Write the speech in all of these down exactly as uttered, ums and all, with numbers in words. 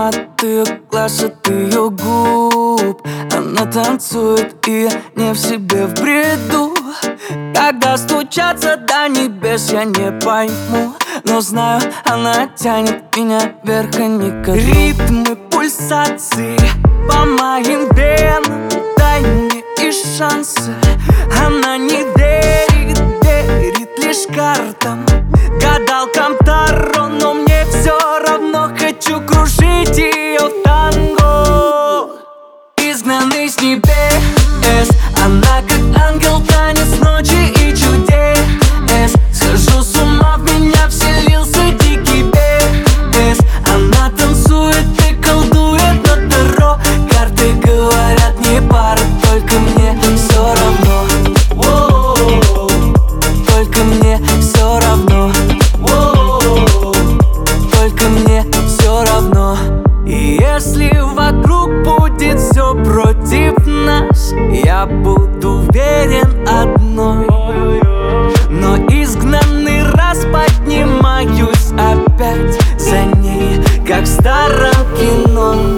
от ее глаз, от ее губ. Она танцует, и я не в себе, в бреду. Когда стучаться до небес, я не пойму, но знаю, она тянет меня вверх, а не ко дну. Ритмы пульсации по моим венам, дай мне и шансы. Она не верит, верит лишь картам, гадалкам Таро, но мне все равно. Хочу кружить ее в танго. Изгнанный с небес, она как ангел, танец ночи и чудес. Схожу с ума, в меня вселился дикий бес. Она танцует и колдует на Таро. Карты говорят не пара, только мне все равно. Воу, только мне все равно. Воу, только мне все равно. И если вокруг будет все против нас, я буду верен одной. Но изгнанный раз поднимаюсь опять за ней, как в старом кино.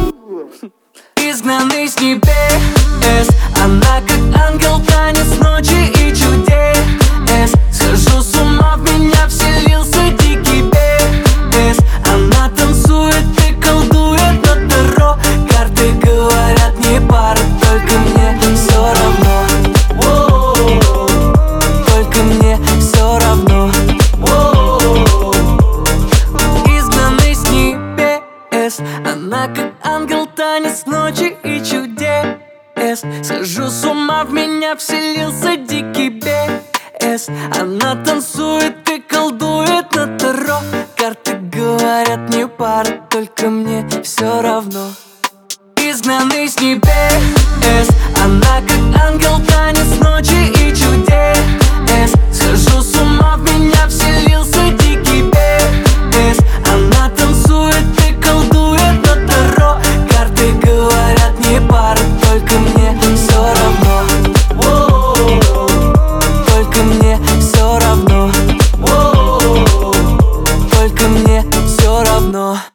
Изгнанный с небес, она как ангел, танец ночи и чудес. Схожу с ума, в меня вселился дикий бес. Она танцует и колдует на Таро. Карты говорят не пара, только мне все равно. Воу, только мне все равно. Воу, изгнанный с небес, она как ангел, танец ночи и чудес. Схожу с ума, в меня вселился дикий бес. Она танцует и колдует на Таро. Карты говорят не пара, только мне все равно. Изгнанный с небес, она как ангел, танец ночи и чудес. Схожу с ума, в меня вселился